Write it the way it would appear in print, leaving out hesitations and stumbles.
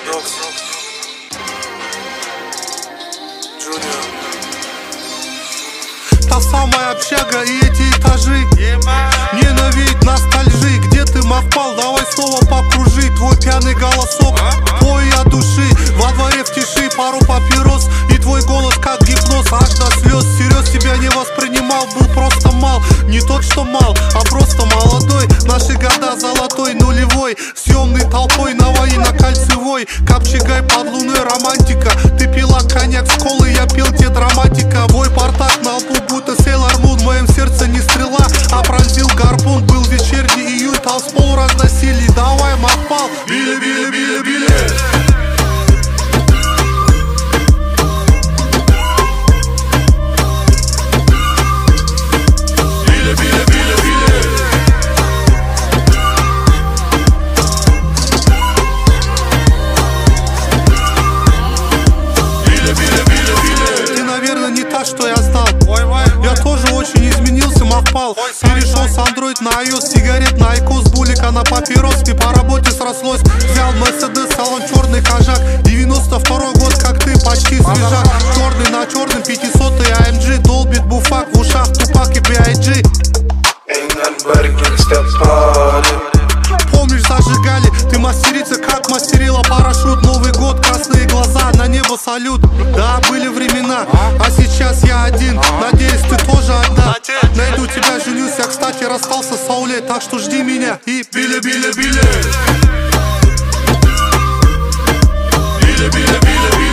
Докс, Джуниор. Та самая общага и эти этажи, ненавидеть ностальжи. Где ты, Махпал, давай снова покружи. Твой пьяный голосок, твой от души. Во дворе в тиши пару папирос, и твой голос как гипноз, аж до слез. Серьез тебя не воспринимал, был просто мал. Не тот, что мал, а просто молодой. Наши года золотой, нулевой. Съемной толпой на войне на кольцевой. Капчигай под луной, романтика. Ты пила коньяк с колы, я пил те драматика. Бой портак на лбу, будто Сейлор Мун. В моем сердце не стрела, а пронзил гарпун. Был вечерний июль, танцпол разносили. Давай, Махпал, били, били, били, били. Что я знал, я тоже очень изменился, Махпал. Перешел с Android на iOS, сигарет на айкос, булика на папирос. И по работе срослось, взял Mercedes, салон черный хожак. 92-й год, как ты, почти свежак. Черный на черном 500-й AMG. Долбит буфак, в ушах Тупак и B.I.G. Помнишь, зажигали, ты мастерица, как мастерила парашют. Новый год, красные глаза, на небо салют. Да, были времена, а сейчас я один. Надеюсь, ты тоже одна. Найду тебя, женюсь, я, кстати, расстался с Ауле. Так что жди меня и били, били, били. Били, били, били, били.